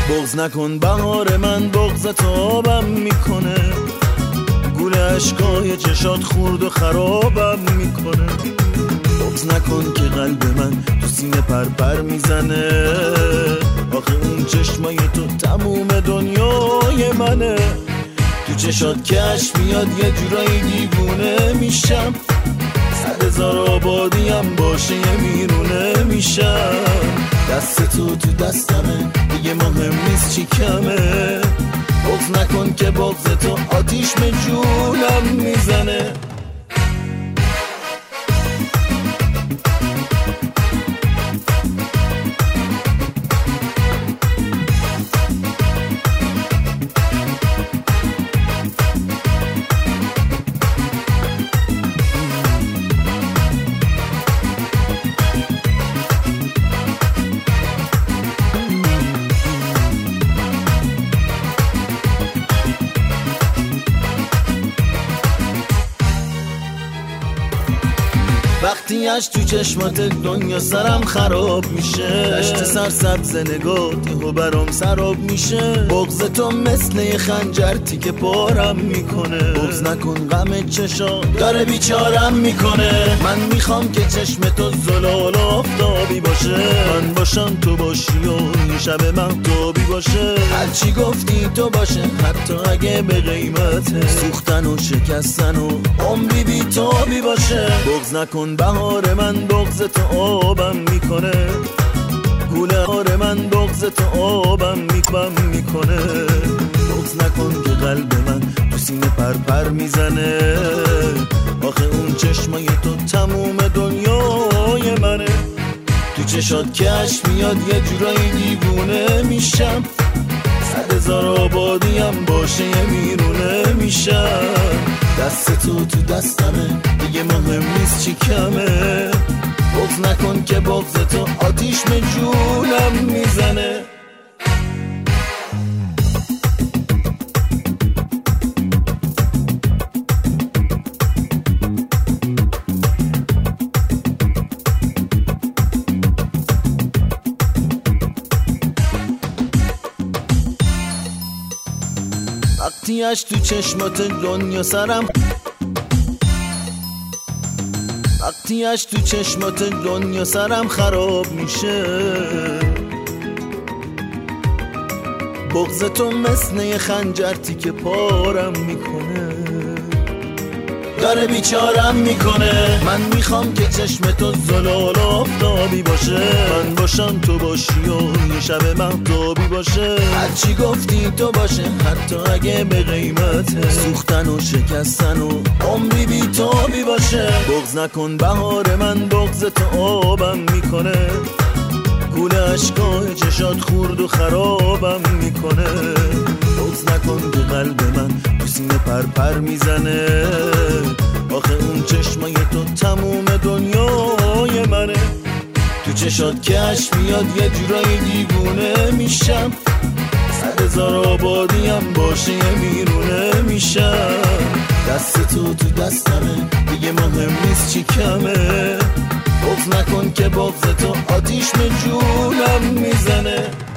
بغض نکن بهار من، بغضت آبم میکنه، گول عشقای چشات خورد و خرابم میکنه. بغض نکن که قلب من تو سینه پرپر میزنه، آخه اون چشمای تو تموم دنیای منه. تو چشات کش میاد یه جورایی دیوونه میشم، 100,000 آبادیم باشه یه میرونه میشم. دست تو دستمه دیگه مهم نیست چی کمه، بغض نکن که بغض تو آتیش به جونم میزنه. وقتی اش تو چشمات دنیا سرم خراب میشه، دشت سرسبز نگات یهو برام سراب میشه. بغض تو مثل یه خنجر تیکه پارم میکنه، بغض نکن غم چشا داره بیچارم میکنه. من میخوام که چشم تو زلال آفتابی باشه، من باشم تو باشی و یه شب مهتابی باشه. هرچی گفتی تو باشه حتی اگه به قیمت سوختن و شکستن و عمری بی‌تابی باشه. بغض نکن بهار من، بغض تو آبم میکنه، گوله هار من بغض تو آبم میکنه. بغض نکن که قلب من تو سینه پرپر میزنه، آخه اون چشمای تو تموم دنیای منه. تو چشات کش میاد یه جورایی دیوونه میشم، 100,000 آبادیم باشه یه میرونه میشم. دست تو دستمه دیگه مهم نیست چی کمه، بغض نکن که بغض تو آتیش به جونم میزنه. وقتی اش تو چشمات دنیا سرم، وقتی اش تو چشمات دنیا سرم خراب میشه. بغض تو مثل یه خنجر تیکه پارم میکنه، داره بیچارم میکنه. من میخوام که چشم تو زلال آفتابی باشه، من باشم تو باشی و یه شب مهتابی باشه. هرچی گفتی تو باشه حتی اگه به قیمت سوختن و شکستن و عمری بی‌تابی باشه. بغض نکن بهار من، بغض تو آبم میکنه، گول عشقای چشات خورد و خرابم میکنه. بغض نکن که قلب من تو سینه پرپر میزنه، آخه اون چشمای تو تموم دنیای منه. تو چشات کش میاد یه جورایی دیوونه میشم، 100,000 آبادیم باشه یه میرونه میشم. دست تو دستمه دیگه مهم نیست چی کمه، بغض نکن که بغض تو آتیش به جونم میزنه.